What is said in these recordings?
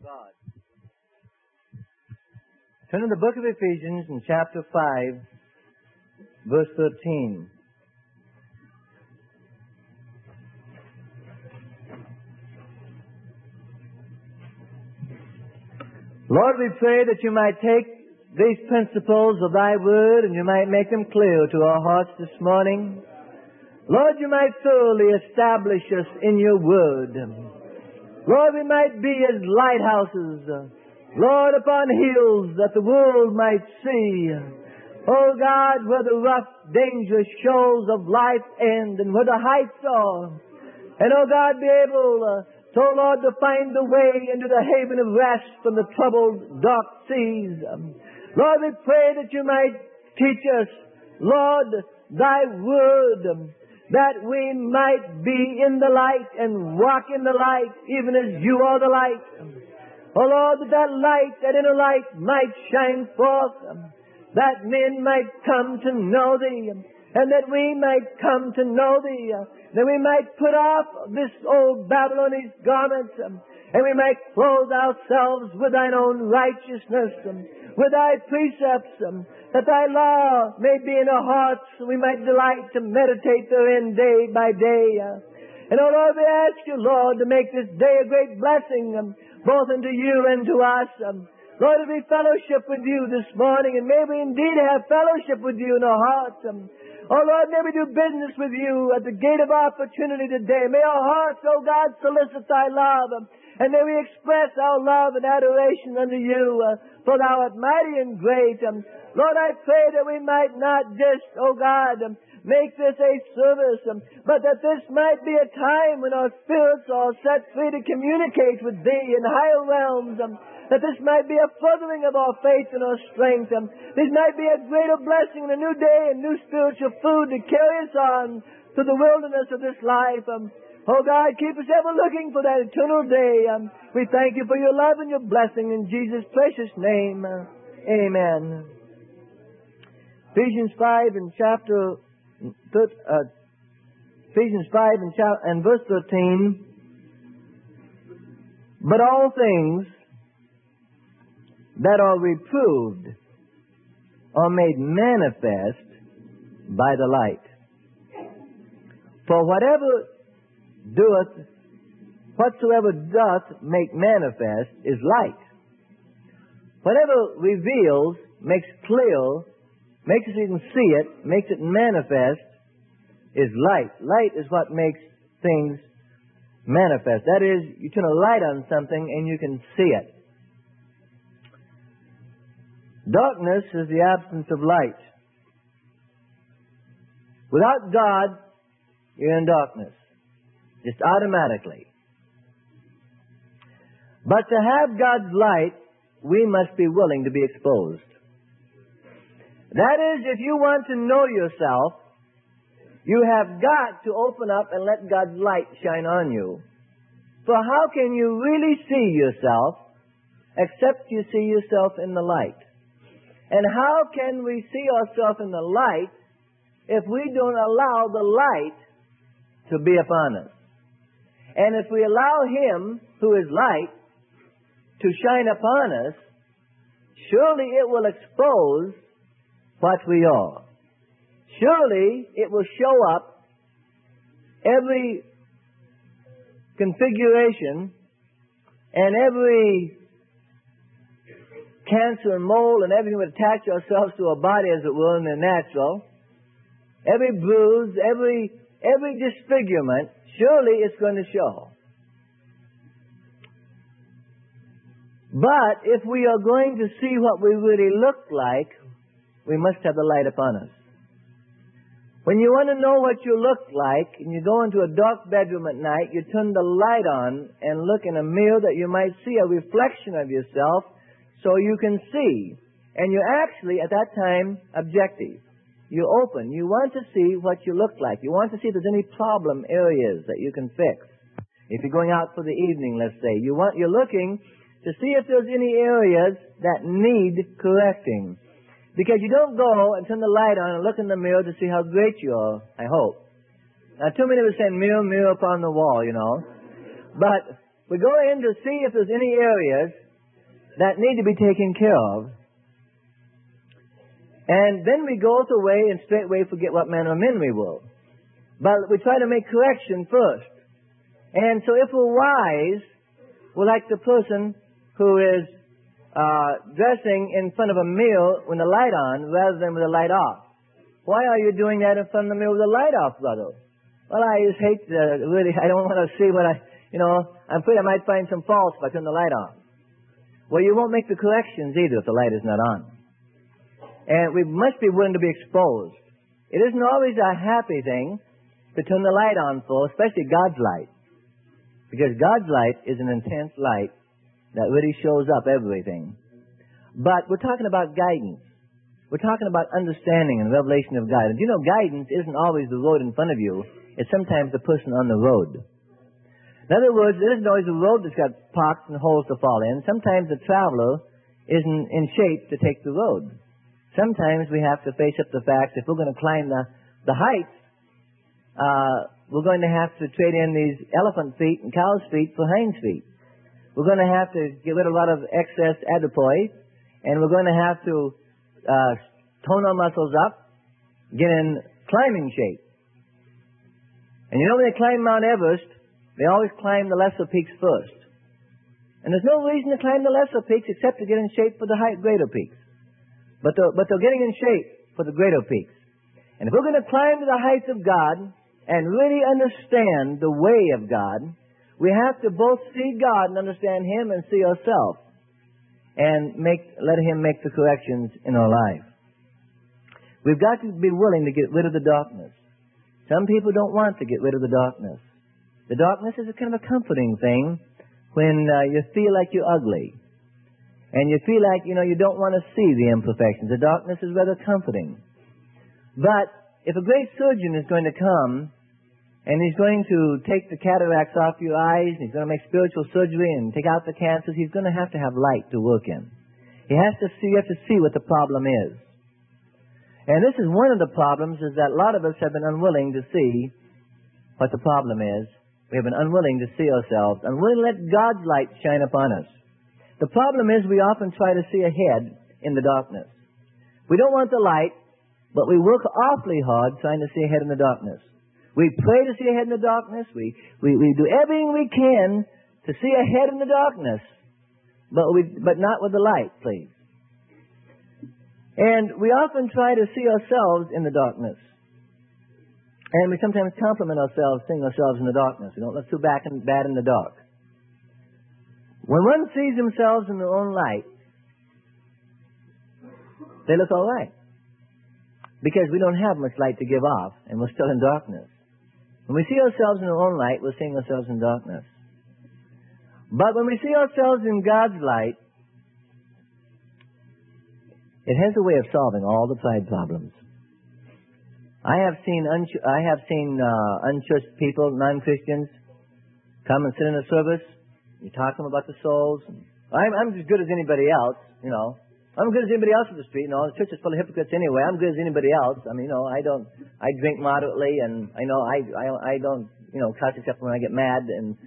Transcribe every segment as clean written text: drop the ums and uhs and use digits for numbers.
God. Turn to the book of Ephesians in chapter 5, verse 13. Lord, we pray that you might take these principles of thy word and you might make them clear to our hearts this morning. Lord, you might thoroughly establish us in your word. Lord, we might be as lighthouses, Lord, upon hills that the world might see. Oh God, where the rough, dangerous shoals of life end and where the heights are. And oh God, be able Lord, to find the way into the haven of rest from the troubled, dark seas. Lord, we pray that you might teach us, Lord, thy word, that we might be in the light and walk in the light, even as you are the light. Oh Lord, that light, that inner light might shine forth, that men might come to know thee, and that we might come to know thee, that we might put off this old Babylonish garments, and we might clothe ourselves with thine own righteousness, with thy precepts, that thy law may be in our hearts, and we might delight to meditate therein day by day. And, oh Lord, we ask you, Lord, to make this day a great blessing, both unto you and to us. Lord, as we fellowship with you this morning, and may we indeed have fellowship with you in our hearts. Oh Lord, may we do business with you at the gate of opportunity today. May our hearts, oh God, solicit thy love. And may we express our love and adoration unto you, for thou art mighty and great. Lord, I pray that we might not just, oh God, make this a service, but that this might be a time when our spirits are set free to communicate with thee in higher realms. That this might be a furthering of our faith and our strength. This might be a greater blessing and a new day and new spiritual food to carry us on to the wilderness of this life. Oh God, keep us ever looking for that eternal day. We thank you for your love and your blessing in Jesus' precious name. Amen. Ephesians 5 and verse 13. But all things that are reproved are made manifest by the light. For whatsoever doth make manifest is light. Whatever reveals, makes clear, makes it you can see it, makes it manifest, is light. Light is what makes things manifest. That is, you turn a light on something and you can see it. Darkness is the absence of light. Without God, you're in darkness. Just automatically. But to have God's light, we must be willing to be exposed. That is, if you want to know yourself, you have got to open up and let God's light shine on you. For how can you really see yourself except you see yourself in the light? And how can we see ourselves in the light if we don't allow the light to be upon us? And if we allow Him, who is light, to shine upon us, surely it will expose what we are. Surely it will show up every configuration and every cancer and mole and everything would attach ourselves to our body, as it were, in the natural. Every bruise, every disfigurement, surely it's going to show. But if we are going to see what we really look like, we must have the light upon us. When you want to know what you look like, and you go into a dark bedroom at night, you turn the light on and look in a mirror that you might see a reflection of yourself so you can see. And you're actually, at that time, objective. You're open. You want to see what you look like. You want to see if there's any problem areas that you can fix. If you're going out for the evening, let's say, you're looking to see if there's any areas that need correcting. Because you don't go and turn the light on and look in the mirror to see how great you are, I hope. Now, too many of us say mirror, mirror upon the wall, you know. But we go in to see if there's any areas that need to be taken care of. And then we go away and straightway forget what manner of men we were. But we try to make correction first. And so if we're wise, we're like the person who is dressing in front of a mirror with the light on rather than with the light off. Why are you doing that in front of the mirror with the light off, brother? Well, I just hate really, I don't want to see what I'm afraid I might find some faults if I turn the light on. Well, you won't make the corrections either if the light is not on. And we must be willing to be exposed. It isn't always a happy thing to turn the light on for, especially God's light. Because God's light is an intense light that really shows up everything. But we're talking about guidance. We're talking about understanding and revelation of guidance. You know, guidance isn't always the road in front of you. It's sometimes the person on the road. In other words, it isn't always the road that's got pots and holes to fall in. Sometimes the traveler isn't in shape to take the road. Sometimes we have to face up the fact if we're going to climb the heights, we're going to have to trade in these elephant feet and cow's feet for hinds feet. We're going to have to get rid of a lot of excess adipose, and we're going to have to tone our muscles up, get in climbing shape. And you know when they climb Mount Everest, they always climb the lesser peaks first. And there's no reason to climb the lesser peaks except to get in shape for the greater peaks. But they're getting in shape for the greater peaks. And if we're going to climb to the heights of God and really understand the way of God, we have to both see God and understand Him and see ourselves and let Him make the corrections in our life. We've got to be willing to get rid of the darkness. Some people don't want to get rid of the darkness. The darkness is a kind of a comforting thing when you feel like you're ugly. And you feel like, you don't want to see the imperfections. The darkness is rather comforting. But if a great surgeon is going to come and he's going to take the cataracts off your eyes, and he's going to make spiritual surgery and take out the cancers, he's going to have light to work in. You have to see what the problem is. And this is one of the problems, is that a lot of us have been unwilling to see what the problem is. We have been unwilling to see ourselves, unwilling to let God's light shine upon us. The problem is we often try to see ahead in the darkness. We don't want the light, but we work awfully hard trying to see ahead in the darkness. We pray to see ahead in the darkness. We do everything we can to see ahead in the darkness, but not with the light, please. And we often try to see ourselves in the darkness. And we sometimes compliment ourselves, seeing ourselves in the darkness. We don't look too bad in the dark. When one sees themselves in their own light, they look all right. Because we don't have much light to give off, and we're still in darkness. When we see ourselves in our own light, we're seeing ourselves in darkness. But when we see ourselves in God's light, it has a way of solving all the pride problems. I have seen unchurched people, non-Christians, come and sit in a service. You talk to them about the souls. I'm as good as anybody else, I'm as good as anybody else in the street. The church is full of hypocrites anyway. I'm good as anybody else. I drink moderately, and I don't, cuss except when I get mad,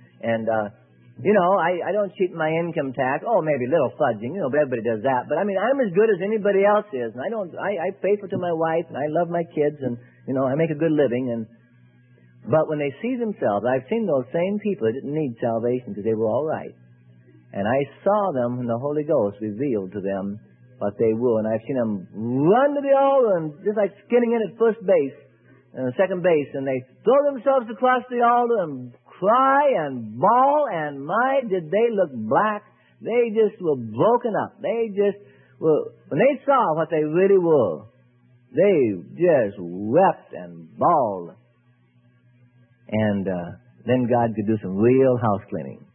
I don't cheat my income tax. Oh, maybe a little fudging, but everybody does that. But I'm as good as anybody else is, and I faithful to my wife, and I love my kids, and I make a good living, But when they see themselves, I've seen those same people that didn't need salvation because they were all right. And I saw them when the Holy Ghost revealed to them what they were. And I've seen them run to the altar and just like skinning in at first base and second base. And they throw themselves across the altar and cry and bawl. And my, did they look black. They just were broken up. They just were, when they saw what they really were, they just wept and bawled. And then God could do some real house cleaning.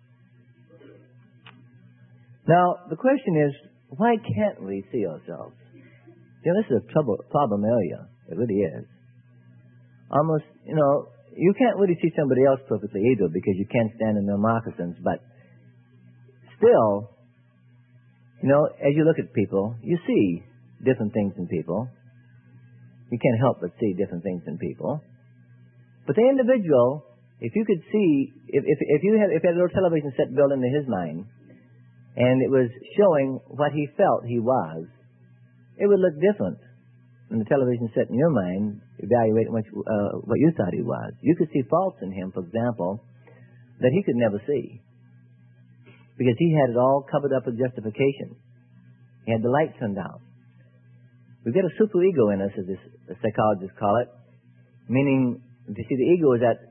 Now, the question is, why can't we see ourselves? This is a problem area. It really is. Almost, you can't really see somebody else perfectly either because you can't stand in their moccasins. But still, as you look at people, you see different things in people. You can't help but see different things in people. But the individual if you could see, if you had a little television set built into his mind, and it was showing what he felt he was, it would look different than the television set in your mind, evaluating what you thought he was. You could see faults in him, for example, that he could never see, because he had it all covered up with justification. He had the light turned out. We've got a superego in us, as the psychologists call it, meaning, you see, the ego is that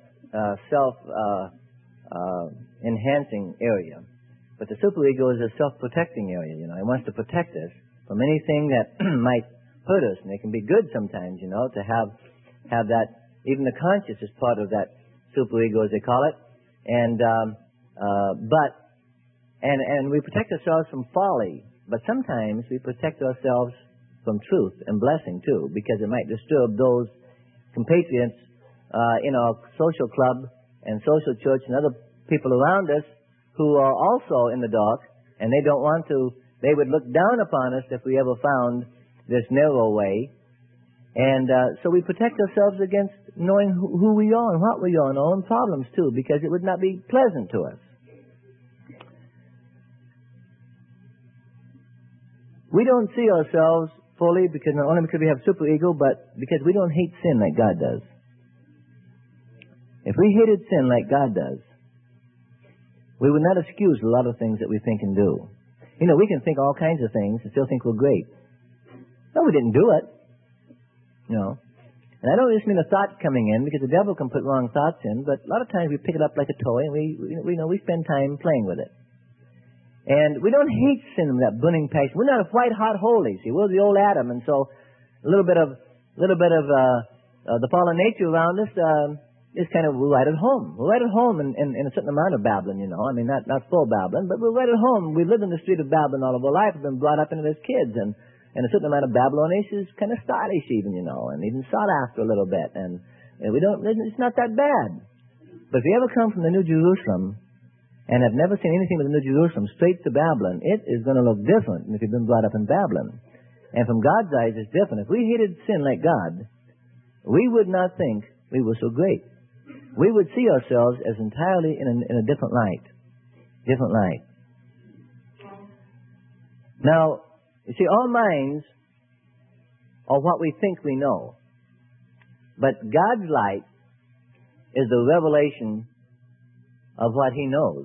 self-enhancing area. But the superego is a self-protecting area, you know. It wants to protect us from anything that might hurt us. And it can be good sometimes, you know, to have that, even the conscious is part of that superego, as they call it. And we protect ourselves from folly. But sometimes we protect ourselves from truth and blessing, too, because it might disturb those compatriots in our social club and social church and other people around us who are also in the dark, and they don't want to, they would look down upon us if we ever found this narrow way. And so we protect ourselves against knowing who we are and what we are and our own problems, too, because it would not be pleasant to us. We don't see ourselves fully because not only because we have superego, but because we don't hate sin like God does. If we hated sin like God does, we would not excuse a lot of things that we think and do. You know, we can think all kinds of things and still think we're great. No, we didn't do it. You know. And I don't just mean a thought coming in, because the devil can put wrong thoughts in, but a lot of times we pick it up like a toy and we spend time playing with it. And we don't hate sin with that burning passion. We're not a white-hot holy. See, we're the old Adam, and so a little bit of the fallen nature around us is kind of, we're right at home. We're right at home in a certain amount of Babylon, you know. I mean, not full Babylon, but we're right at home. We lived in the street of Babylon all of our life. We've been brought up into it as kids, and a certain amount of Babylonish is kind of stylish even, you know, and even sought after a little bit. And it's not that bad. But if you ever come from the New Jerusalem and have never seen anything but the New Jerusalem straight to Babylon, it is going to look different than if you've been brought up in Babylon. And from God's eyes, it's different. If we hated sin like God, we would not think we were so great. We would see ourselves as entirely in a different light. Different light. Now, you see, our minds are what we think we know. But God's light is the revelation of what He knows.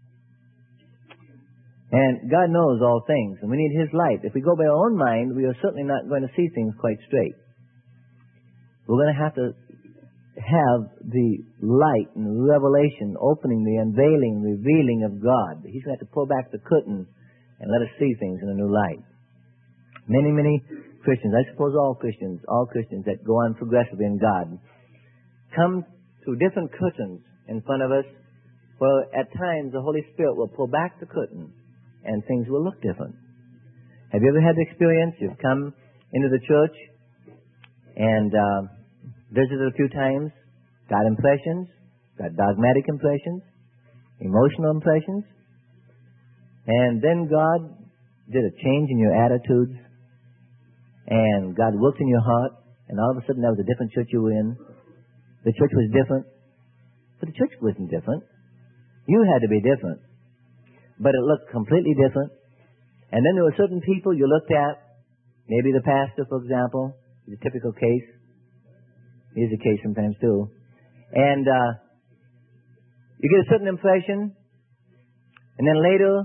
And God knows all things, and we need His light. If we go by our own mind, we are certainly not going to see things quite straight. We're going to have to have the light and the revelation, opening, the unveiling, revealing of God. He's going to have to pull back the curtain and let us see things in a new light. Many, many Christians, I suppose all Christians that go on progressively in God, come through different curtains in front of us, where at times the Holy Spirit will pull back the curtain and things will look different. Have you ever had the experience? You've come into the church and visited a few times, got impressions, got dogmatic impressions, emotional impressions, and then God did a change in your attitudes, and God worked in your heart, and all of a sudden that was a different church you were in. The church was different, but the church wasn't different. You had to be different. But it looked completely different. And then there were certain people you looked at, maybe the pastor, for example, the typical case. He's a case sometimes too. And you get a certain impression, and then later,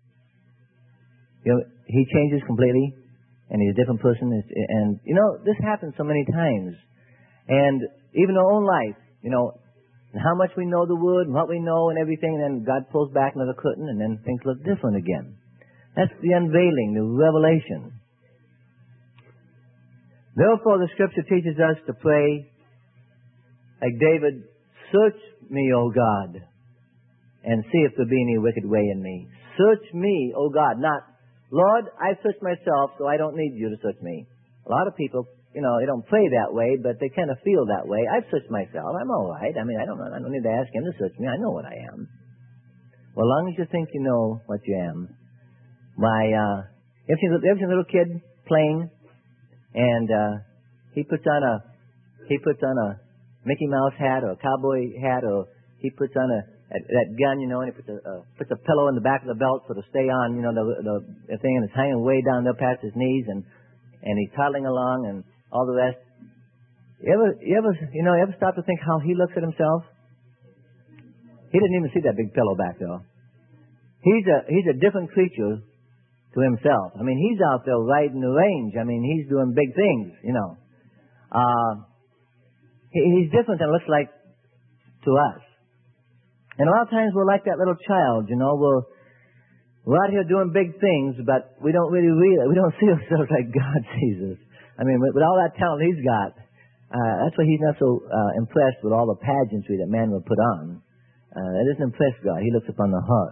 he changes completely, and he's a different person. And, this happens so many times. And even our own life, and how much we know the Word and what we know and everything, and then God pulls back another curtain, and then things look different again. That's the unveiling, the revelation. Therefore, the Scripture teaches us to pray like David, search me, O God, and see if there be any wicked way in me. Search me, O God. Not, Lord, I searched myself, so I don't need you to search me. A lot of people, they don't pray that way, but they kind of feel that way. I've searched myself. I'm all right. I mean, I don't need to ask Him to search me. I know what I am. Well, as long as you think you know what you am. You ever seen a little kid playing, and he puts on a Mickey Mouse hat or a cowboy hat, or he puts on that gun, and he puts a pillow in the back of the belt so to stay on, the thing, and it's hanging way down there past his knees, and he's toddling along and all the rest. You ever stop to think how he looks at himself? He didn't even see that big pillow back there. He's a different creature to himself. I mean, he's out there riding the range. I mean, he's doing big things, He's different than it looks like to us. And a lot of times we're like that little child, we're out here doing big things, but we don't really we don't see ourselves like God sees us. I mean, with all that talent he's got, that's why he's not so impressed with all the pageantry that man will put on. That doesn't impress God. He looks upon the heart.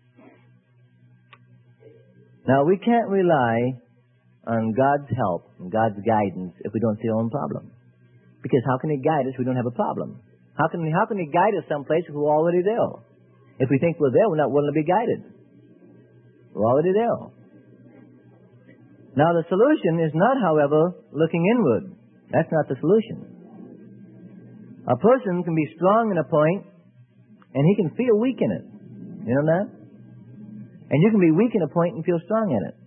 Now, we can't rely on God's help and God's guidance if we don't see our own problem. Because how can He guide us if we don't have a problem? How can He guide us someplace if we're already there? If we think we're there, we're not willing to be guided. We're already there. Now, the solution is not, however, looking inward. That's not the solution. A person can be strong in a point, and he can feel weak in it. You know that? And you can be weak in a point and feel strong in it.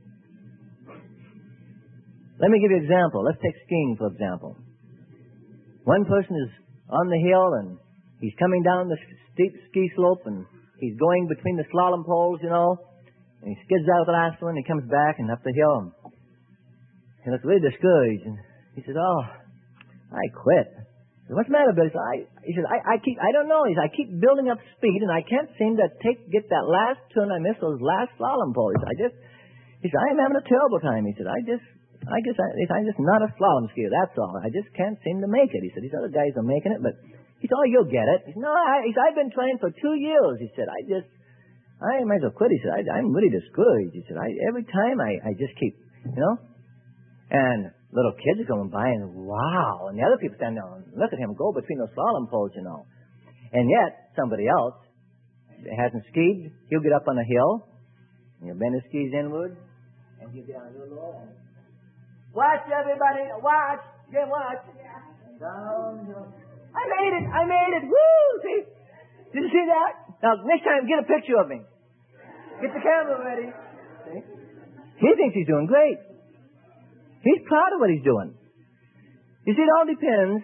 Let me give you an example. Let's take skiing, for example. One person is on the hill, and he's coming down the steep ski slope, and he's going between the slalom poles, and he skids out the last one, and he comes back and up the hill, and he looks really discouraged, and he says, "Oh, I quit." I said, "What's the matter, Bill?" He said, I don't know. He said, "I keep building up speed, and I can't seem to get that last turn. I missed those last slalom poles. He said, I'm having a terrible time." He said, I'm just not a slalom skier, that's all. I just can't seem to make it. He said, "These other guys are making it," but he said, "Oh, you'll get it." He said, "No, I've been trying for 2 years." He said, I might as well quit." He said, I'm really discouraged." He said, every time I just keep, and little kids are going by and wow, and the other people stand there and look at him go between those slalom poles, And yet, somebody else hasn't skied, he'll get up on a hill, and he'll bend his skis inward, and he'll get on a little lower, and watch, everybody, watch, Jim, watch. Down, I made it, woo, see? Did you see that? Now, next time, get a picture of me. Get the camera ready. See? He thinks he's doing great. He's proud of what he's doing. You see, it all depends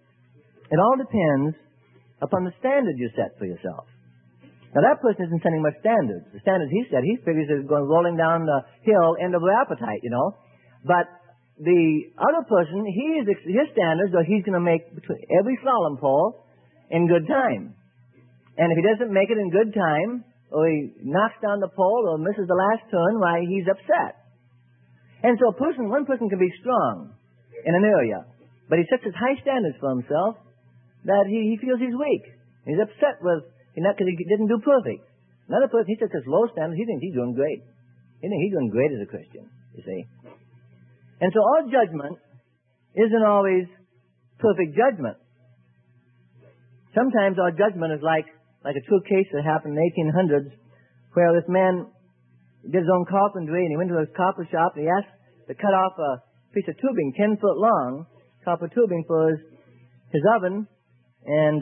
upon the standard you set for yourself. Now, that person isn't setting much standards. The standards he set, he figures is going rolling down the hill end of the appetite, But the other person, his standards are he's going to make every slalom pole in good time. And if he doesn't make it in good time, or he knocks down the pole or misses the last turn, why, he's upset. And so one person can be strong in an area, but he sets his high standards for himself that he feels he's weak. He's upset because he didn't do perfect. Another person, he sets his low standards, he thinks he's doing great. He thinks he's doing great as a Christian, you see. And so our judgment isn't always perfect judgment. Sometimes our judgment is like a true case that happened in the 1800s, where this man did his own carpentry, and he went to his copper shop, and he asked to cut off a piece of tubing 10 foot long, copper tubing for his oven and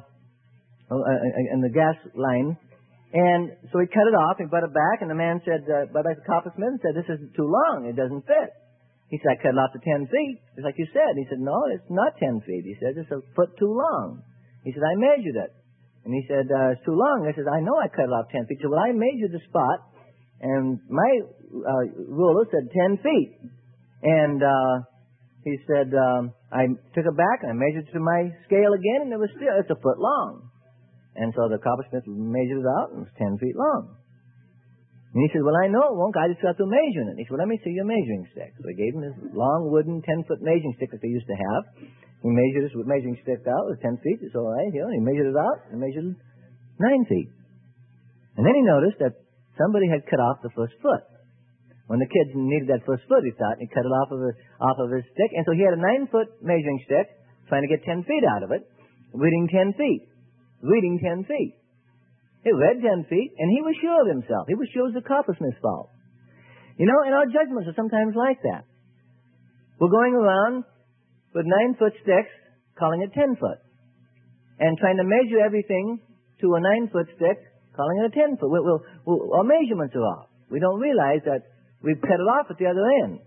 the gas line. And so he cut it off, he brought it back, and the man said, brought back the coppersmith and said, "This is too long, it doesn't fit." He said, "I cut it off to 10 feet, just like you said." He said, "No, it's not 10 feet. He said, "It's a foot too long." He said, "I measured it." And he said, "It's too long." I said, "I know I cut it off 10 feet. So, well, I measured the spot, and my ruler said 10 feet. And he said, I took it back, and I measured it to my scale again, and it's a foot long. And so the coppersmith measured it out, and it was 10 feet long. And he said, "Well, I know it won't. I just got through measuring it." He said, "Well, let me see your measuring stick." So I gave him this long wooden 10-foot measuring stick that they used to have. He measured this measuring stick out. It was 10 feet. It's all right here. He measured it out and measured 9 feet. And then he noticed that somebody had cut off the first foot. When the kids needed that first foot, he thought, and he cut it off of his stick. And so he had a 9-foot measuring stick, trying to get 10 feet out of it, reading 10 feet. Reading 10 feet. He read 10 feet, and he was sure of himself. He was sure it was the coppersmith's fault. And our judgments are sometimes like that. We're going around with 9-foot sticks, calling it 10 foot. and trying to measure everything to a 9-foot stick, calling it a 10-foot. Our measurements are off. We don't realize that we've cut it off at the other end.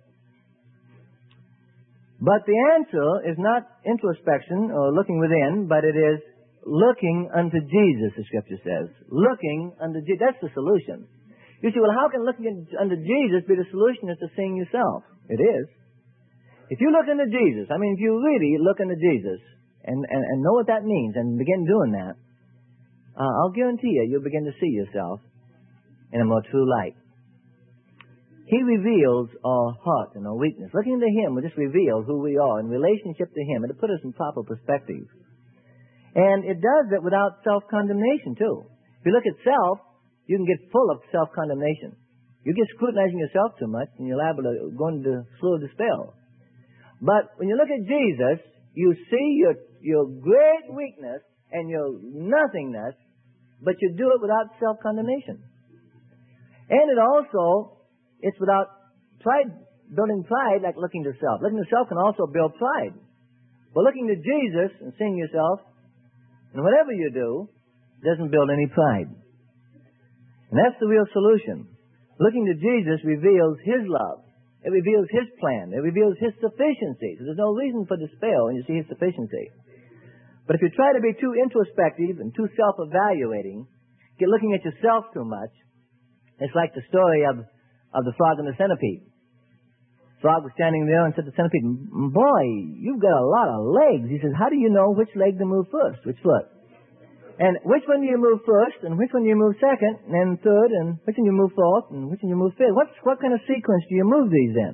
But the answer is not introspection or looking within, but it is looking unto Jesus, the Scripture says. Looking unto Jesus. That's the solution. You say, well, how can looking unto Jesus be the solution is to seeing yourself? It is. If you look unto Jesus, I mean, if you really look unto Jesus and know what that means and begin doing that, I'll guarantee you'll begin to see yourself in a more true light. He reveals our heart and our weakness. Looking to Him will just reveal who we are in relationship to Him and to put us in proper perspective. And it does it without self-condemnation, too. If you look at self, you can get full of self-condemnation. You get scrutinizing yourself too much, and you're liable to go into slow despair. But when you look at Jesus, you see your great weakness and your nothingness, but you do it without self-condemnation. And it also, it's without pride, building pride like looking to self. Looking to self can also build pride. But looking to Jesus and seeing yourself, and whatever you do, doesn't build any pride. And that's the real solution. Looking to Jesus reveals His love. It reveals His plan. It reveals His sufficiency. So there's no reason for despair when you see His sufficiency. But if you try to be too introspective and too self-evaluating, get looking at yourself too much, it's like the story of the frog and the centipede. Frog was standing there and said to the centipede, "Boy, you've got a lot of legs." He says, "How do you know which leg to move first, which foot? And which one do you move first, and which one do you move second, and then third, and which one do you move fourth, and which one do you move fifth? What kind of sequence do you move these in?"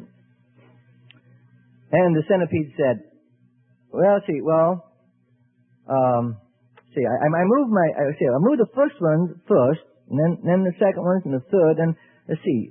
And the centipede said, I move the first one first, and then the second one, and the third, and let's see,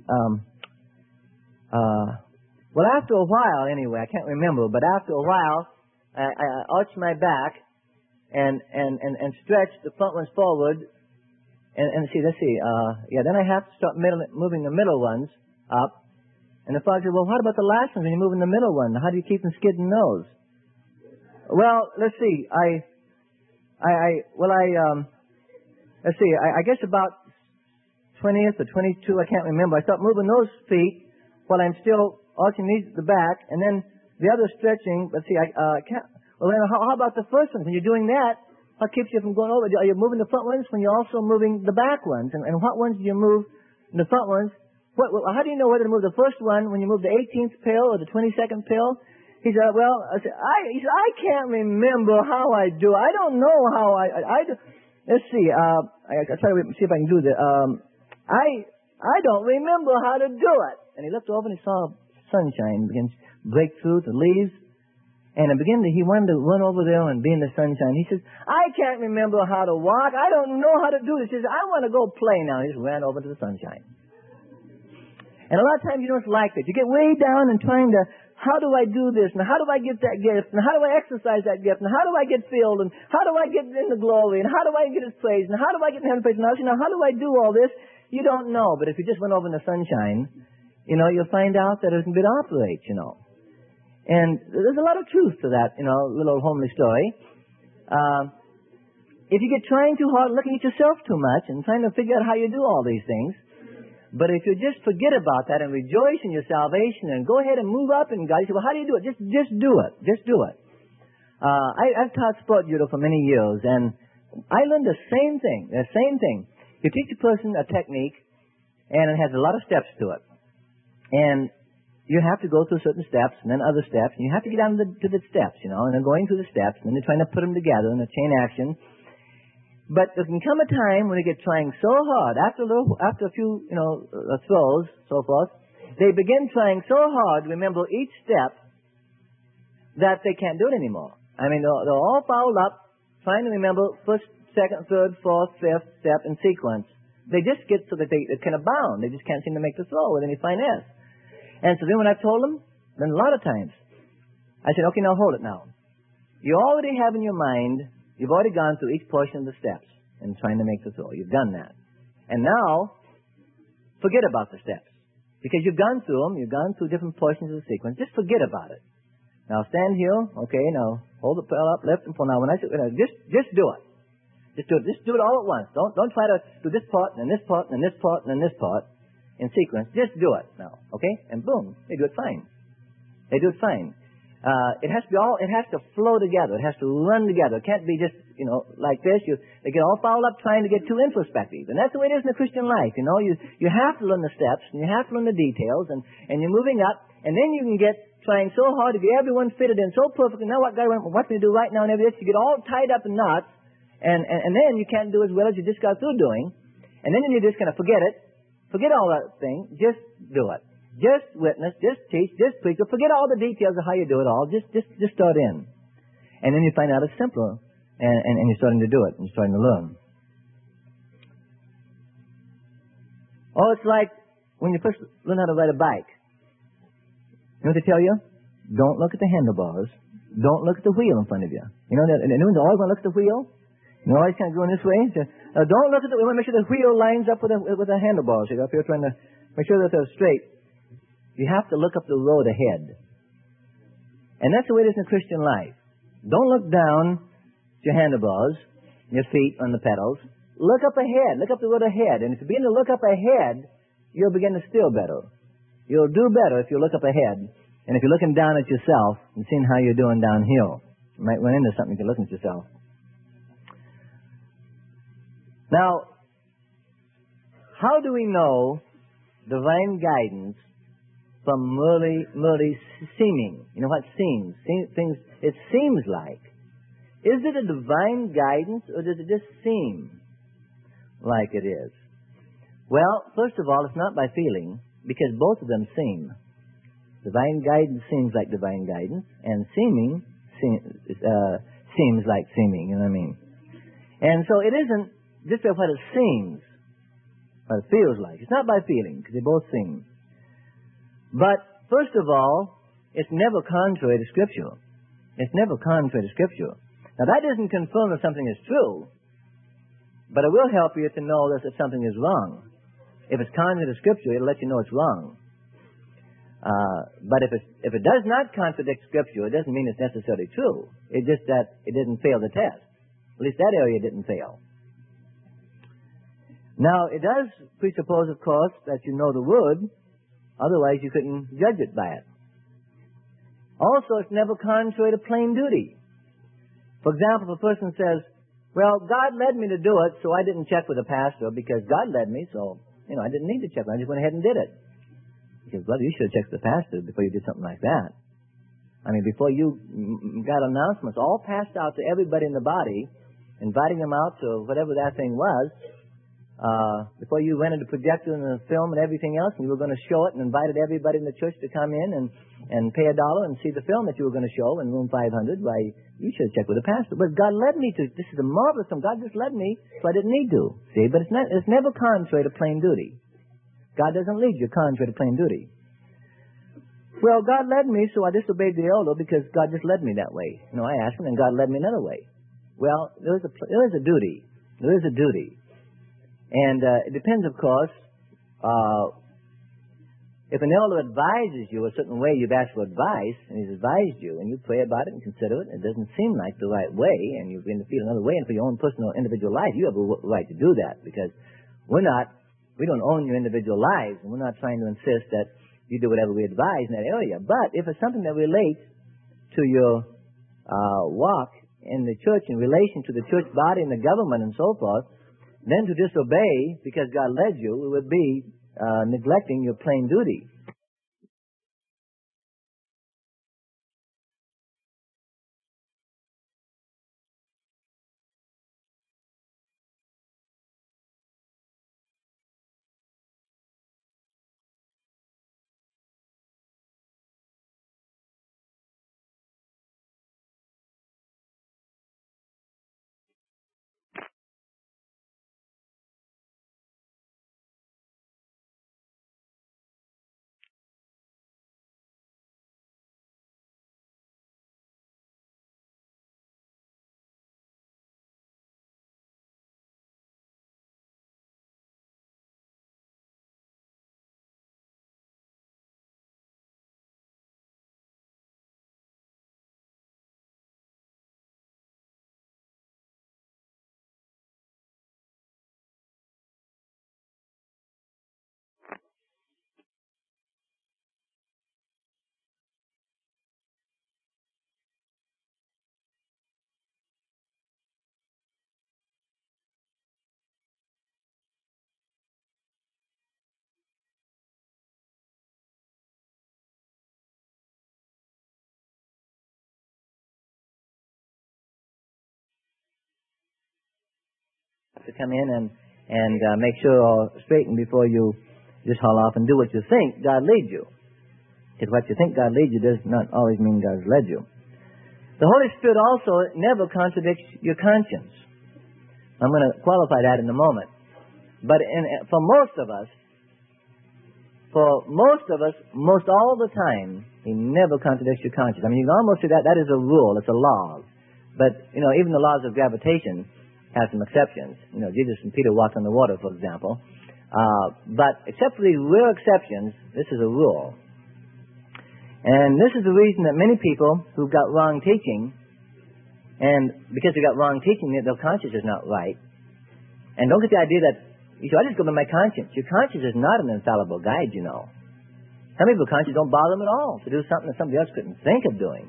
well, after a while, anyway, I can't remember, but after a while, I arched my back and stretched the front ones forward, then I have to start moving the middle ones up. And the frog said, "Well, what about the last ones when you're moving the middle one? How do you keep them skidding those?" Well, let's see, I guess about 20th or 22, I can't remember. I start moving those feet while I'm still arching the back, and then the other stretching. Let's see, I can't. Well, then how about the first one? When you're doing that, what keeps you from going over? Are you moving the front ones when you're also moving the back ones? And what ones do you move in the front ones? How do you know whether to move the first one when you move the 18th pill or the 22nd pill? He said, I can't remember how I do. I don't know how I do. Let's see. I'll try to see if I can do this. I don't remember how to do it. And he looked over and he saw sunshine begin to break through the leaves. And he wanted to run over there and be in the sunshine. He says, "I can't remember how to walk. I don't know how to do this." He says, "I want to go play now." He just ran over to the sunshine. And a lot of times you know it's like that. You get way down and trying to, how do I do this? And how do I get that gift? And how do I exercise that gift? And how do I get filled? And how do I get in the glory? And how do I get His praise? And how do I get in heaven praise? And how do I do all this? You don't know. But if you just went over in the sunshine, you'll find out that it operates, And there's a lot of truth to that, little homely story. If you get trying too hard, looking at yourself too much, and trying to figure out how you do all these things, but if you just forget about that and rejoice in your salvation and go ahead and move up in God, you say, "Well, how do you do it?" Just do it. Just do it. I've taught sport judo for many years, and I learned the same thing. The same thing. You teach a person a technique, and it has a lot of steps to it. And you have to go through certain steps and then other steps, and you have to get down to the steps, and then going through the steps, and then you're trying to put them together in a chain action. But there can come a time when they get trying so hard, after a few, throws, so forth, they begin trying so hard to remember each step that they can't do it anymore. I mean, they're all fouled up, trying to remember first, second, third, fourth, fifth step in sequence. They just get so that they kind of bound. They just can't seem to make the throw with any finesse. And so then when I've told them, then a lot of times, I said, "Okay, now hold it now. You already have in your mind, you've already gone through each portion of the steps in trying to make the throw. You've done that. And now, forget about the steps. Because you've gone through them, you've gone through different portions of the sequence. Just forget about it. Now stand here. Okay, now hold the pedal up, lift and pull. Now when I say, just do it. Just do it. Just do it all at once. Don't try to do this part and then this part and then this part and then this part in sequence. Just do it now. Okay? And boom, they do it fine. They do it fine. It has to flow together. It has to run together. It can't be just, like this. They get all fouled up trying to get too introspective. And that's the way it is in the Christian life. You have to learn the steps and you have to learn the details and you're moving up and then you can get trying so hard to get everyone fitted in so perfectly. Now what God wants me to do right now and everything, you get all tied up in knots and then you can't do as well as you just got through doing. And then you just kind of forget it. Forget all that thing. Just do it. Just witness, just teach, just preach. Forget all the details of how you do it all. Just start in. And then you find out it's simpler. And you're starting to do it. And you're starting to learn. Oh, it's like when you first learn how to ride a bike. You know what they tell you? Don't look at the handlebars. Don't look at the wheel in front of you. Anyone always want to look at the wheel? You're always kind of going this way. So, don't look at the wheel. Make sure the wheel lines up with the handlebars. You're up here trying to make sure that they're straight. You have to look up the road ahead. And that's the way it is in Christian life. Don't look down at your handlebars, your feet on the pedals. Look up ahead. Look up the road ahead. And if you begin to look up ahead, you'll begin to steer better. You'll do better if you look up ahead. And if you're looking down at yourself and seeing how you're doing downhill, you might run into something if you're looking at yourself. Now, how do we know divine guidance from merely seeming? You know what seems? Things it seems like. Is it a divine guidance or does it just seem like it is? Well, first of all, it's not by feeling because both of them seem. Divine guidance seems like divine guidance and seeming seems like seeming, you know what I mean? And so it isn't just by what it seems, what it feels like. It's not by feeling because they both seem. But, first of all, it's never contrary to Scripture. It's never contrary to Scripture. Now, that doesn't confirm that something is true, but it will help you to know that something is wrong. If it's contrary to Scripture, it'll let you know it's wrong. But if it does not contradict Scripture, it doesn't mean it's necessarily true. It's just that it didn't fail the test. At least that area didn't fail. Now, it does presuppose, of course, that you know the Word. Otherwise, you couldn't judge it by it. Also, it's never contrary to plain duty. For example, if a person says, well, God led me to do it, so I didn't check with the pastor because God led me, so, I didn't need to check. I just went ahead and did it. He says, brother, you should have checked with the pastor before you did something like that. I mean, before you got announcements all passed out to everybody in the body, inviting them out to whatever that thing was, before you rented the projector and the film and everything else, and you were going to show it and invited everybody in the church to come in and pay $1 and see the film that you were going to show in room 500, why, you should have checked with the pastor. But God led me to, this is a marvelous thing. God just led me, so I didn't need to. See, but it's never contrary to plain duty. God doesn't lead you contrary to plain duty. Well, God led me, so I disobeyed the elder because God just led me that way. I asked him, and God led me another way. Well, there is a duty. There is a duty. And it depends, of course, if an elder advises you a certain way, you've asked for advice, and he's advised you, and you pray about it and consider it, and it doesn't seem like the right way, and you begin to feel another way, and for your own personal individual life, you have a right to do that, because we don't own your individual lives, and we're not trying to insist that you do whatever we advise in that area. But if it's something that relates to your walk in the church in relation to the church body and the government and so forth, then to disobey because God led you, it would be neglecting your plain duty. to come in and make sure all straightened before you just haul off and do what you think God leads you. Because what you think God leads you does not always mean God's led you. The Holy Spirit also never contradicts your conscience. I'm going to qualify that in a moment. But for most of us, most all the time, He never contradicts your conscience. I mean, you can almost say that is a rule. It's a law. But, even the laws of gravitation have some exceptions. Jesus and Peter walked on the water, for example. But except for these rare exceptions, this is a rule. And this is the reason that many people who've got wrong teaching, and because they've got wrong teaching, their conscience is not right. And don't get the idea that, I just go by my conscience. Your conscience is not an infallible guide, Some people's conscience don't bother them at all to do something that somebody else couldn't think of doing.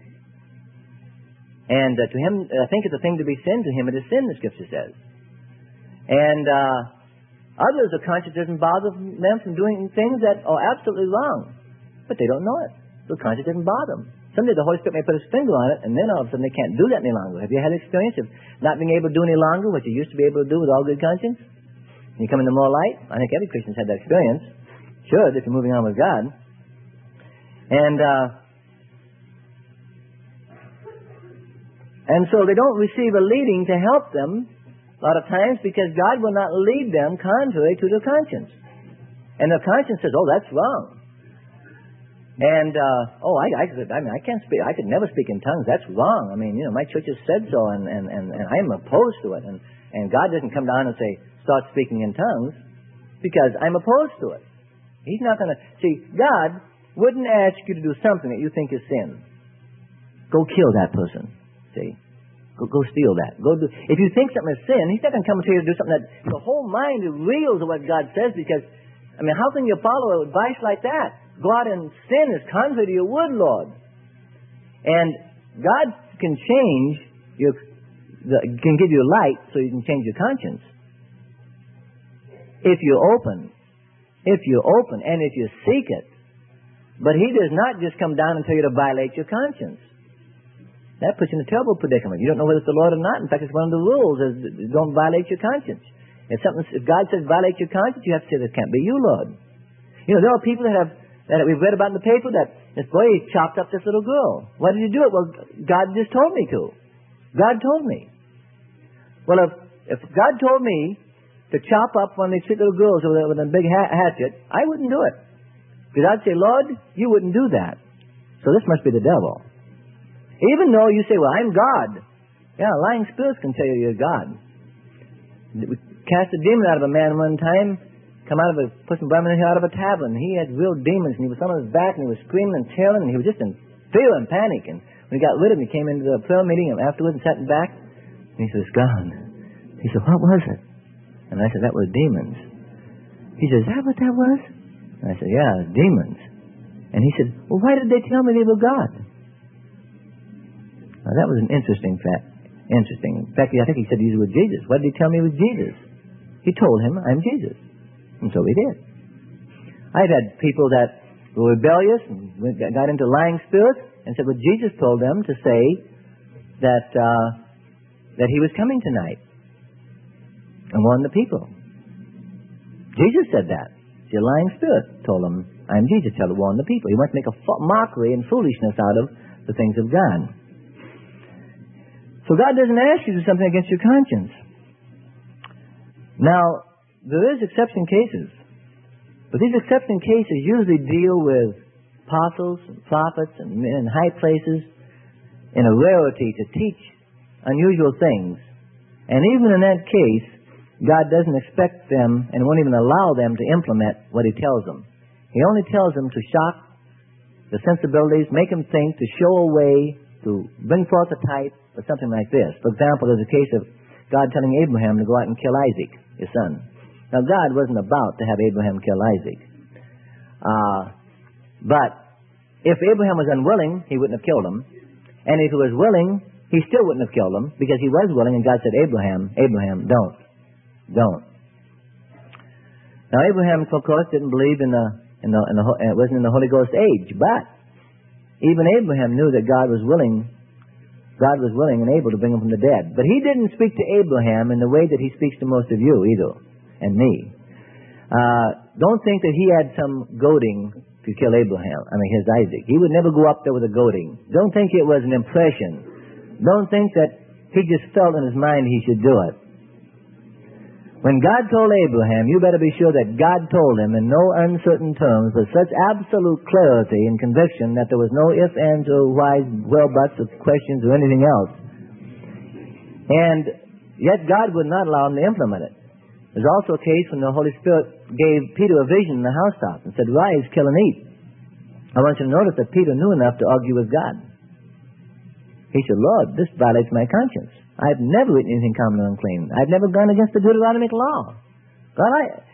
And to him, think it's a thing to be sin. To him it is sin, the Scripture says. And others, the conscience doesn't bother them from doing things that are absolutely wrong. But they don't know it. The conscience doesn't bother them. Someday the Holy Spirit may put His finger on it, and then all of a sudden they can't do that any longer. Have you had experience of not being able to do any longer what you used to be able to do with all good conscience? And you come into more light? I think every Christian's had that experience. Should, if you're moving on with God. And so they don't receive a leading to help them a lot of times because God will not lead them contrary to their conscience. And their conscience says, oh, that's wrong. And, I can't speak, I could never speak in tongues. That's wrong. I mean, my church has said so, and I'm opposed to it. And God doesn't come down and say, start speaking in tongues, because I'm opposed to it. He's not going to, God wouldn't ask you to do something that you think is sin. Go kill that person, see. Go steal that. If you think something is sin, He's not going to come and tell you to do something that your whole mind reels of what God says, because, how can you follow advice like that? Go out and sin is contrary to your word, Lord. And God can change can give you light so you can change your conscience. If you're open, and if you seek it. But He does not just come down and tell you to violate your conscience. That puts you in a terrible predicament. You don't know whether it's the Lord or not. In fact, it's one of the rules is don't violate your conscience. If God says violate your conscience, you have to say this can't be you, Lord. There are people that we've read about in the paper that this boy chopped up this little girl. Why did you do it? Well, God just told me to. God told me. Well, if God told me to chop up one of these sweet little girls with a big hatchet, I wouldn't do it. Because I'd say, Lord, you wouldn't do that. So this must be the devil. Even though you say, well, I'm God. Yeah, lying spirits can tell you you're God. We cast a demon out of a man one time. Put some Brahmin out of a tavern. He had real demons, and he was on his back, and he was screaming and tearing, and he was just in fear and panic. And when he got rid of him, he came into the prayer meeting afterwards and sat back, and he said, it's gone. He said, what was it? And I said, that was demons. He said, is that what that was? And I said, yeah, it was demons. And he said, well, why did they tell me they were God? Now, that was an interesting fact. In fact, I think he said he was Jesus. Why did he tell me it was Jesus? He told him, I'm Jesus. And so he did. I've had people that were rebellious and got into lying spirits and said, well, Jesus told them to say that He was coming tonight and warn the people. Jesus said that. The lying spirit told them, I'm Jesus, tell to warn the people. He wants to make a mockery and foolishness out of the things of God. So God doesn't ask you to do something against your conscience. Now, there is exception cases. But these exception cases usually deal with apostles and prophets and men in high places in a rarity to teach unusual things. And even in that case, God doesn't expect them and won't even allow them to implement what He tells them. He only tells them to shock the sensibilities, make them think, to show a way, to bring forth a type, or something like this. For example, there's a case of God telling Abraham to go out and kill Isaac, his son. Now, God wasn't about to have Abraham kill Isaac. But if Abraham was unwilling, he wouldn't have killed him. And if he was willing, he still wouldn't have killed him because he was willing, and God said, Abraham, don't. Now, Abraham, of course, didn't believe it wasn't in the Holy Ghost age, but even Abraham knew that God was willing God was willing and able to bring him from the dead. But he didn't speak to Abraham in the way that he speaks to most of you either, and me. Don't think that he had some goading to kill his Isaac. He would never go up there with a goading. Don't think it was an impression. Don't think that he just felt in his mind he should do it. When God told Abraham, you better be sure that God told him in no uncertain terms with such absolute clarity and conviction that there was no ifs, ands, or whys, well-buts, or questions, or anything else. And yet God would not allow him to implement it. There's also a case when the Holy Spirit gave Peter a vision in the housetop and said, rise, kill and eat. I want you to notice that Peter knew enough to argue with God. He said, Lord, this violates my conscience. I've never eaten anything common or unclean. I've never gone against the Deuteronomic law. God,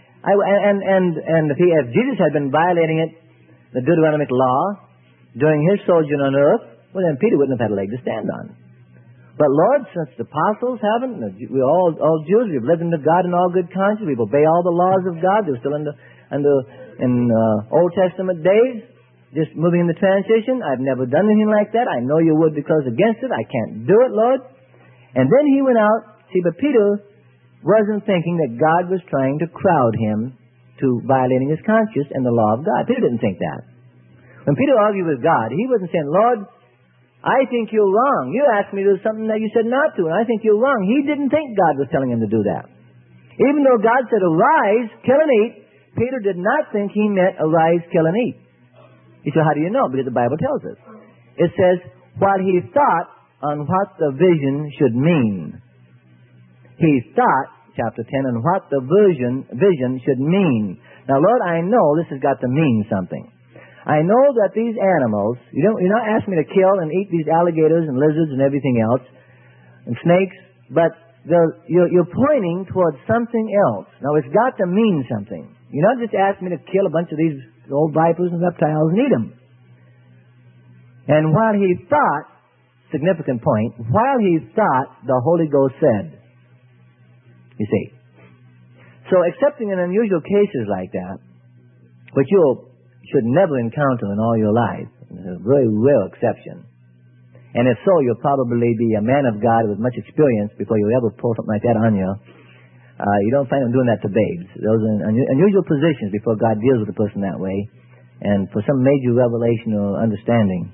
if Jesus had been violating it, the Deuteronomic law, during his sojourn on earth, well then Peter wouldn't have had a leg to stand on. But Lord, since the apostles haven't, we're all Jews, we've lived under God in all good conscience, we obey all the laws of God, they're still in Old Testament days, just moving in the transition. I've never done anything like that. I know your word declares against it. I can't do it, Lord. And then he went out. See, but Peter wasn't thinking that God was trying to crowd him to violating his conscience and the law of God. Peter didn't think that. When Peter argued with God, he wasn't saying, Lord, I think you're wrong. You asked me to do something that you said not to, and I think you're wrong. He didn't think God was telling him to do that. Even though God said, arise, kill and eat, Peter did not think he meant arise, kill and eat. He said, how do you know? Because the Bible tells us. It says, while he thought on what the vision should mean. He thought, chapter 10, on what the vision should mean. Now, Lord, I know this has got to mean something. I know that these animals, you're not asking me to kill and eat these alligators and lizards and everything else, and snakes, but you're pointing towards something else. Now, it's got to mean something. You're not just asking me to kill a bunch of these old vipers and reptiles and eat them. And while he thought, significant point, while he thought, the Holy Ghost said. You see. So excepting in unusual cases like that, which you should never encounter in all your life, it's a very rare exception. And if so, you'll probably be a man of God with much experience before you ever pull something like that on you. You don't find them doing that to babes. Those are unusual positions before God deals with a person that way, and for some major revelation or understanding.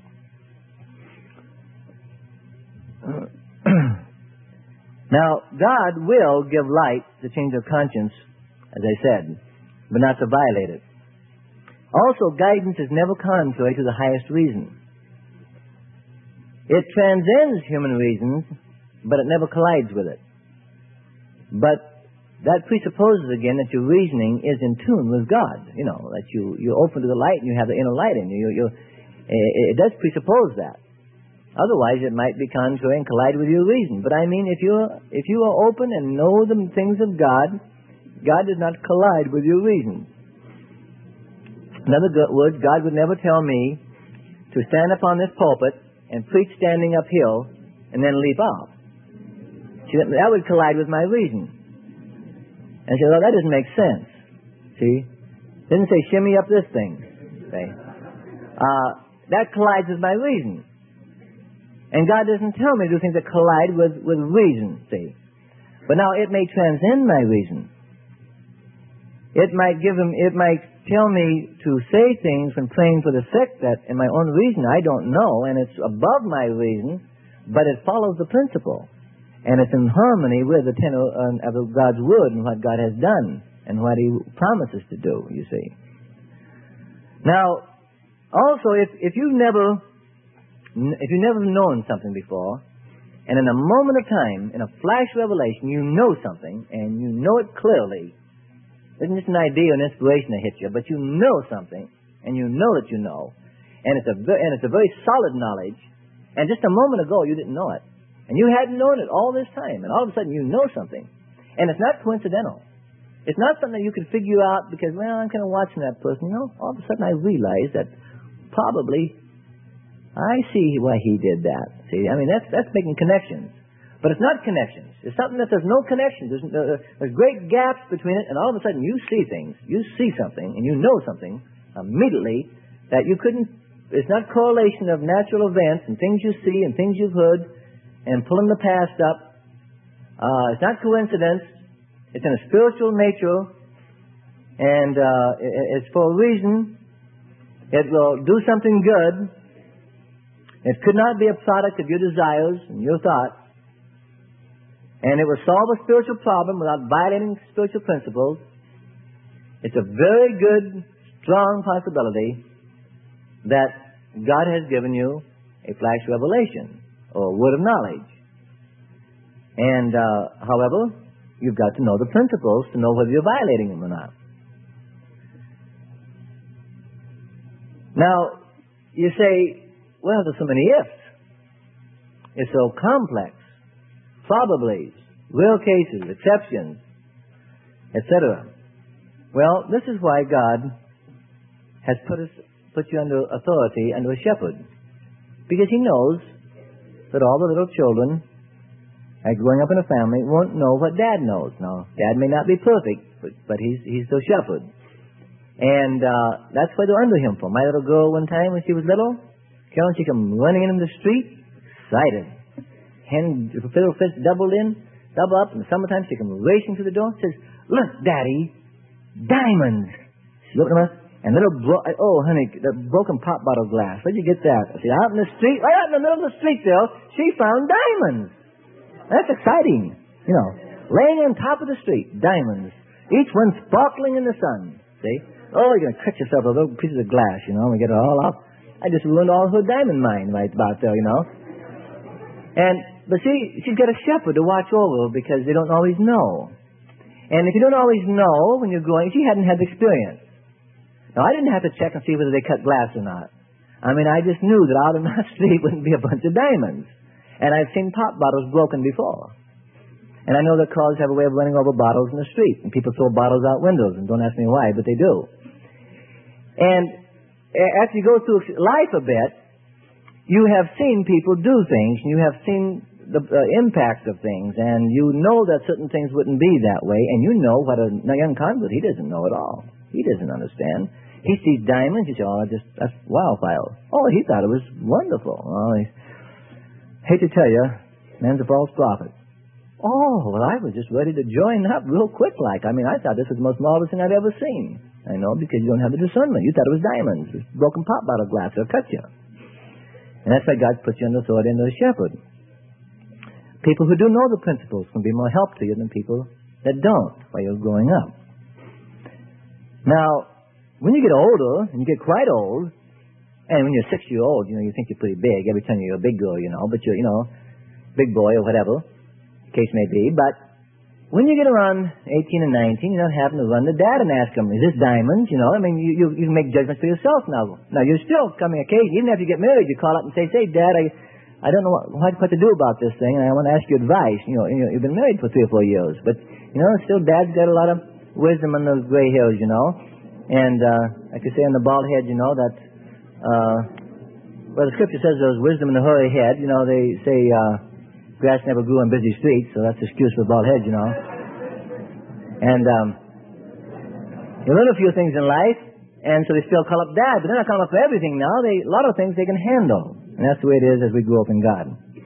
Now, God will give light to change of conscience, as I said, but not to violate it. Also, guidance is never contrary to the highest reason. It transcends human reasons, but it never collides with it. But that presupposes, again, that your reasoning is in tune with God. You know, that you're open to the light and you have the inner light in you. It does presuppose that. Otherwise, it might be contrary and collide with your reason. But I mean, if you are open and know the things of God, God does not collide with your reason. In other words, God would never tell me to stand up on this pulpit and preach standing uphill and then leap off. See, that would collide with my reason. And say, well, that doesn't make sense. See? It doesn't say shimmy up this thing. See? That collides with my reason. And God doesn't tell me to do things that collide with reason, see. But now it may transcend my reason. It might tell me to say things when praying for the sick that in my own reason I don't know, and it's above my reason, but it follows the principle. And it's in harmony with the tenor of God's Word and what God has done and what He promises to do, you see. Now, also, if you've never known something before, and in a moment of time, in a flash revelation, you know something, and you know it clearly, it isn't just an idea or an inspiration that hits you, but you know something, and you know that you know, and it's a very solid knowledge, and just a moment ago you didn't know it, and you hadn't known it all this time, and all of a sudden you know something, and it's not coincidental. It's not something that you can figure out because, well, I'm kind of watching that person, all of a sudden I realize that probably I see why he did that. See, I mean, that's making connections. But it's not connections. It's something that there's no connection. There's great gaps between it, and all of a sudden you see things. You see something, and you know something immediately that you couldn't. It's not correlation of natural events and things you see and things you've heard. and pulling the past up. It's not coincidence. It's in a spiritual nature, and it's for a reason. It will do something good. It could not be a product of your desires and your thoughts. And it will solve a spiritual problem without violating spiritual principles. It's a very good, strong possibility that God has given you a flash revelation or a word of knowledge. And, however, you've got to know the principles to know whether you're violating them or not. Now, you say, well, there's so many ifs. It's so complex. Probablys, real cases, exceptions, etc. Well, this is why God has put you under authority, under a shepherd. Because He knows that all the little children growing up in a family won't know what Dad knows. Now, Dad may not be perfect, but he's the shepherd. And that's why they're under Him for. My little girl one time when she was little, Carolyn, she come running in the street, excited. Hand, little fist double up. In the summertime, she come racing through the door, says, "Look, Daddy, diamonds." She looked at us, and oh, honey, the broken pop bottle glass. Where'd you get that? I said, out in the street, right out in the middle of the street there, she found diamonds. That's exciting. You know, laying on top of the street, diamonds. Each one sparkling in the sun. See? Oh, you're going to cut yourself with little pieces of glass, you know, and get it all out. I just ruined all her diamond mine right about there, you know. But see, she's got a shepherd to watch over because they don't always know. And if you don't always know when you're going, she hadn't had the experience. Now, I didn't have to check and see whether they cut glass or not. I mean, I just knew that out on that street wouldn't be a bunch of diamonds. And I've seen pop bottles broken before. And I know that cars have a way of running over bottles in the street. And people throw bottles out windows, and don't ask me why, but they do. And after you go through life a bit, you have seen people do things, and you have seen the impact of things, and you know that certain things wouldn't be that way, and you know what a young convert, he doesn't know at all. He doesn't understand. He sees diamonds, he says, oh, that's wildfire. Oh, he thought it was wonderful. Oh, hate to tell you, man's a false prophet. Oh, well, I was just ready to join up real quick like. I mean, I thought this was the most marvelous thing I'd ever seen. I know, because you don't have the discernment. You thought it was diamonds. It was broken pop bottle glass. It'll cut you. And that's why God puts you under authority and the shepherd. People who do know the principles can be more help to you than people that don't while you're growing up. Now, when you get older, and you get quite old, and when you're 6-year-old, you know, you think you're pretty big. Every time you're a big girl, you know, but you're, you know, big boy or whatever, the case may be. But when you get around 18 and 19, you're not having to run to Dad and ask him, is this diamonds? You know, I mean, you can make judgments for yourself now. Now, you're still coming occasionally, even after you get married, you call up and say, Dad, I don't know what to do about this thing, and I want to ask you advice. You know, you've been married for 3 or 4 years, but, you know, still Dad's got a lot of wisdom on those gray hairs, you know. And, like you say on the bald head, you know, that, well, the scripture says there's wisdom in the hoary head. You know, they say, grass never grew on busy streets, so that's an excuse for a bald head, you know. And, you learn a few things in life, and so they still call up Dad, but they're not calling up for everything now. A lot of things they can handle. And that's the way it is as we grow up in God.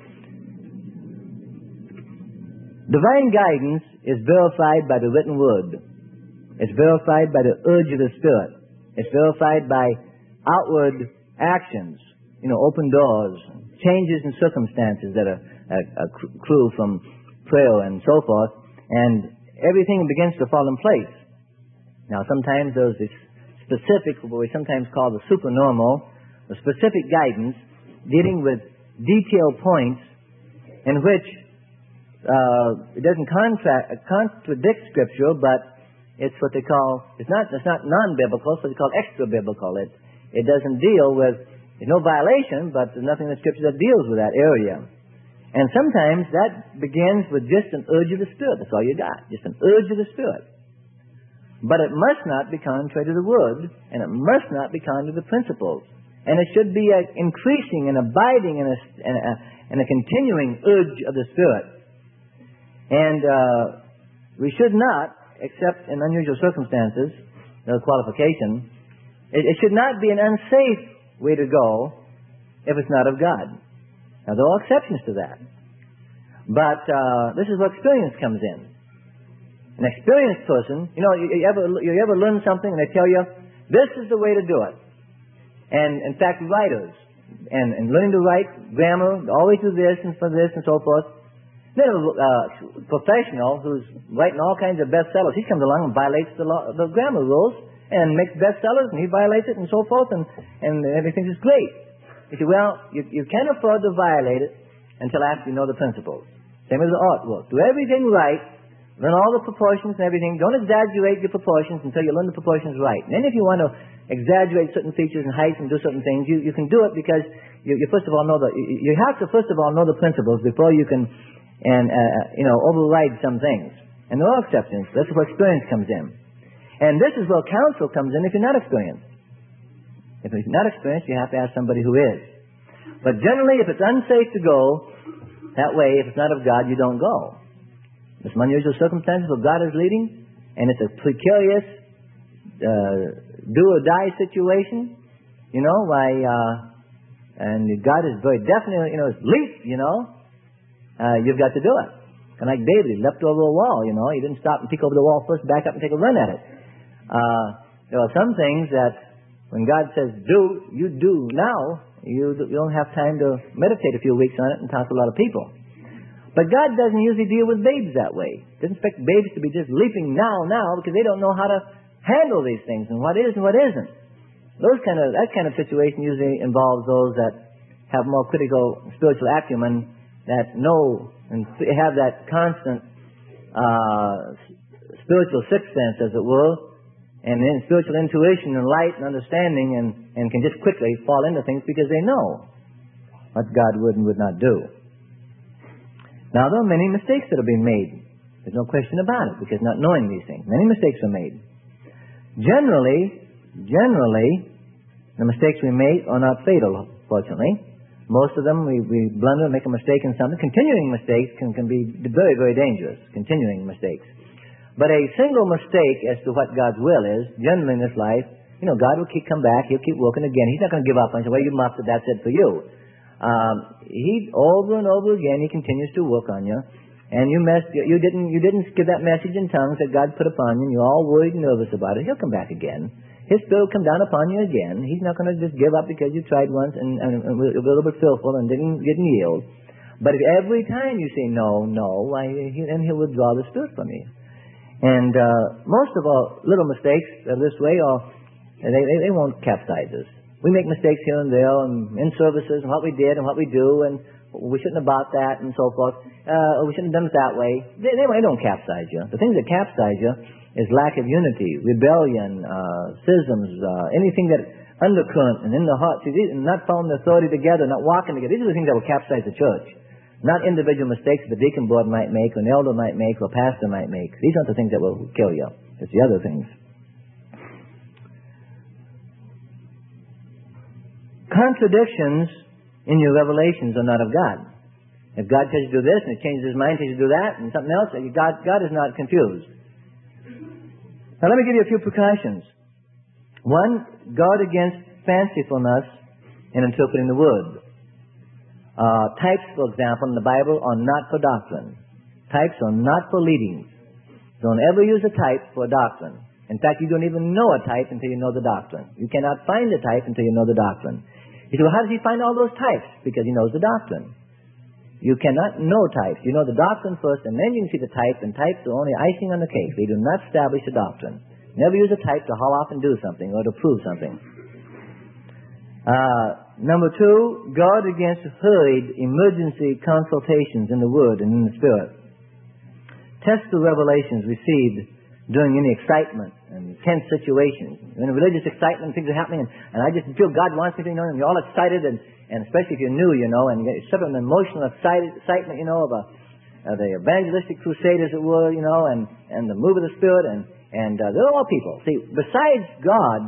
Divine guidance is verified by the written word. It's verified by the urge of the Spirit. It's verified by outward actions, you know, open doors, changes in circumstances that accrue from prayer and so forth, and everything begins to fall in place. Now, sometimes there's this specific, what we sometimes call the supernormal, the specific guidance dealing with detailed points in which it doesn't contradict Scripture, but it's what they call, it's not non-biblical, it's what they call extra-biblical. It doesn't deal with, there's no violation, but there's nothing in the Scripture that deals with that area. And sometimes that begins with just an urge of the Spirit. That's all you got, just an urge of the Spirit. But it must not be contrary to the Word, and it must not be contrary to the principles. And it should be an increasing and abiding and a continuing urge of the Spirit. And we should not, except in unusual circumstances, the qualification, it should not be an unsafe way to go if it's not of God. Now, there are exceptions to that. But this is where experience comes in. An experienced person, you ever learn something and they tell you, this is the way to do it. And in fact, writers, and learning to write grammar, always do this and for this and so forth. Then a professional who's writing all kinds of bestsellers, he comes along and violates the grammar rules and makes bestsellers, and he violates it and so forth, and everything is great. You say, well, you can't afford to violate it until after you know the principles. Same as the artwork. Do everything right, learn all the proportions and everything. Don't exaggerate your proportions until you learn the proportions right. And then if you want to exaggerate certain features and heights and do certain things, you can do it because you first of all know you have to first of all know the principles before you can override some things. And there are exceptions. That's where experience comes in. And this is where counsel comes in if you're not experienced. If you're not experienced, you have to ask somebody who is. But generally, if it's unsafe to go that way, if it's not of God, you don't go. There's some unusual circumstances where God is leading, and it's a precarious do-or-die situation, and God is very definitely, leap, you've got to do it. And like David, he leapt over a wall, he didn't stop and peek over the wall first, back up and take a run at it. There are some things that when God says do, you do now. You don't have time to meditate a few weeks on it and talk to a lot of people. But God doesn't usually deal with babes that way. He doesn't expect babes to be just leaping now, because they don't know how to handle these things and what is and what isn't. That kind of situation usually involves those that have more critical spiritual acumen, that know and have that constant spiritual sixth sense, as it were, and then spiritual intuition and light and understanding, and can just quickly fall into things because they know what God would and would not do. Now, there are many mistakes that are being made. There's no question about it, because not knowing these things. Many mistakes are made. Generally, the mistakes we make are not fatal, fortunately. Most of them, we blunder, make a mistake in something. Continuing mistakes can be very, very dangerous, continuing mistakes. But a single mistake as to what God's will is, generally in this life, God will come back, He'll keep working again. He's not going to give up and say, well, you muffed it, that's it for you. He, over and over again, He continues to work on you. And you didn't give that message in tongues that God put upon you, and you're all worried and nervous about it. He'll come back again. His Spirit will come down upon you again. He's not going to just give up because you tried once and was a little bit fearful and didn't yield. But if every time you say no, then He'll withdraw the Spirit from you. And most of our little mistakes this way they won't capsize us. We make mistakes here and there and in services and what we did and what we do, and we shouldn't have bought that and so forth. Or we shouldn't have done it that way. They don't capsize you. The things that capsize you is lack of unity, rebellion, schisms, anything that undercurrent and in the heart, not following the authority together, not walking together. These are the things that will capsize the church. Not individual mistakes the deacon board might make, or an elder might make, or a pastor might make. These aren't the things that will kill you. It's the other things. Contradictions in your revelations are not of God. If God tells you to do this, and He changes His mind, tells you to do that, and something else, God is not confused. Now let me give you a few precautions. One, guard against fancifulness in interpreting the Word. Types, for example, in the Bible are not for doctrine. Types are not for leadings. Don't ever use a type for a doctrine. In fact, you don't even know a type until you know the doctrine. You cannot find a type until you know the doctrine. You say, well, how does He find all those types? Because He knows the doctrine. You cannot know types. You know the doctrine first, and then you can see the type, and types are only icing on the cake. They do not establish a doctrine. Never use a type to haul off and do something or to prove something. Number two, guard against hurried emergency consultations in the Word and in the Spirit. Test the revelations received during any excitement and tense situations. In religious excitement, things are happening, and I just feel God wants me to, and you're all excited, and especially if you're new, and you get sort of an emotional excitement, of the evangelistic crusade, as it were, and the move of the Spirit, and they're all people. See, besides God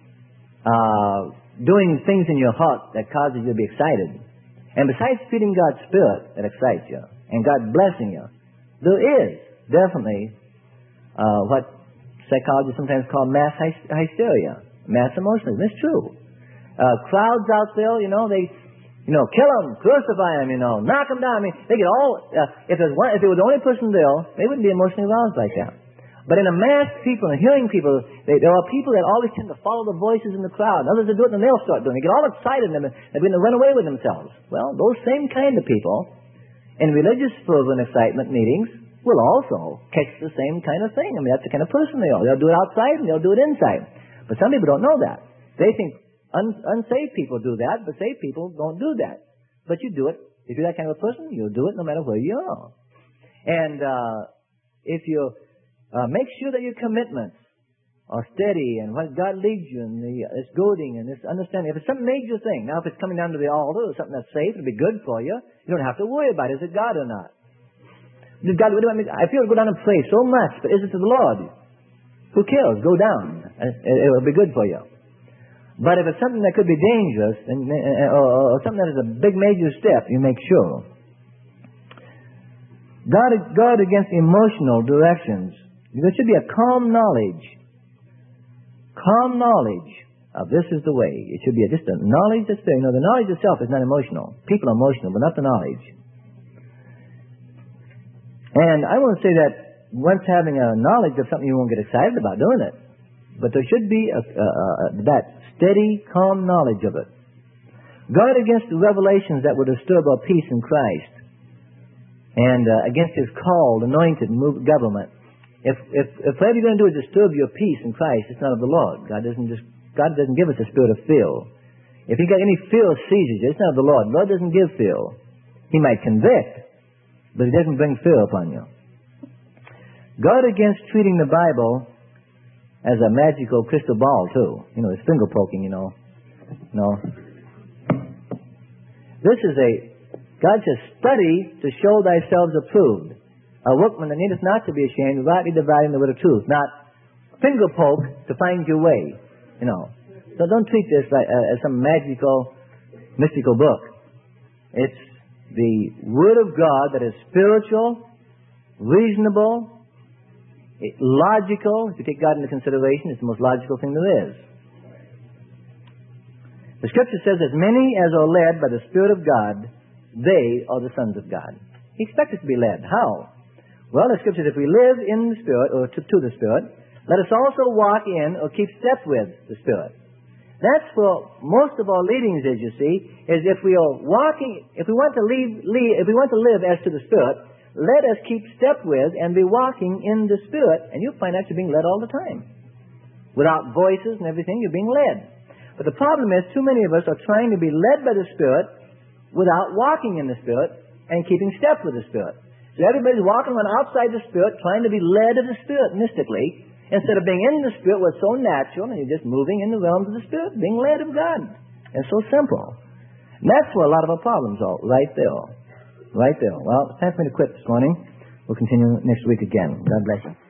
doing things in your heart that causes you to be excited, and besides feeding God's Spirit that excites you, and God blessing you, there is definitely what psychologists sometimes call mass hysteria, mass emotionalism. It's true. Crowds out there, they Kill them, crucify them, knock them down. I mean, they get all, if there was the only person there, they wouldn't be emotionally aroused like that. But in a mass people and hearing people, there are people that always tend to follow the voices in the crowd. Others that do it and they'll start doing it. They get all excited and they begin to run away with themselves. Well, those same kind of people in religious fervor and excitement meetings will also catch the same kind of thing. I mean, that's the kind of person they are. They'll do it outside and they'll do it inside. But some people don't know that. They think unsaved people do that, but saved people don't do that. But you do it. If you're that kind of a person, you'll do it no matter where you are. And if you make sure that your commitments are steady and what God leads you and this goading and this understanding. If it's some major thing, now if it's coming down to the altar or something that's safe, it'll be good for you. You don't have to worry about it. Is it God or not? Does God, I feel to go down and pray so much, but is it to the Lord? Who cares? Go down. It'll be good for you. But if it's something that could be dangerous or something that is a big major step, you make sure. Guard against emotional directions. There should be a calm knowledge. Calm knowledge of this is the way. It should be just a knowledge that's there. The knowledge itself is not emotional. People are emotional, but not the knowledge. And I want to say that once having a knowledge of something, you won't get excited about doing it. But there should be that steady, calm knowledge of it. Guard against the revelations that will disturb our peace in Christ and against His called, anointed, moved government. If whatever you're going to do is disturb your peace in Christ, it's not of the Lord. God doesn't give us a spirit of fear. If you got any fear seizures, it's not of the Lord. The Lord doesn't give fear. He might convict, but He doesn't bring fear upon you. Guard against treating the Bible as a magical crystal ball, too. It's finger poking, No. This is God says, study to show thyself approved. A workman that needeth not to be ashamed, rightly dividing the word of truth. Not finger poke to find your way. So don't treat this as some magical, mystical book. It's the Word of God that is spiritual, reasonable, logical. If you take God into consideration, it's the most logical thing there is. The Scripture says, as many as are led by the Spirit of God, they are the sons of God. He expects us to be led. How? Well, the Scripture says, if we live in the Spirit, or to the Spirit, let us also walk in or keep step with the Spirit. That's for most of our leadings, as you see, is if we are walking, if we want to live as to the Spirit, let us keep step with and be walking in the Spirit, and you'll find out you're being led all the time. Without voices and everything, you're being led. But the problem is, too many of us are trying to be led by the Spirit without walking in the Spirit and keeping step with the Spirit. So everybody's walking on outside the Spirit, trying to be led of the Spirit mystically, instead of being in the Spirit where it's so natural, and you're just moving in the realms of the Spirit, being led of God. It's so simple. And that's where a lot of our problems are, right there. Right there. Well, it's time for me to quit this morning. We'll continue next week again. God bless you.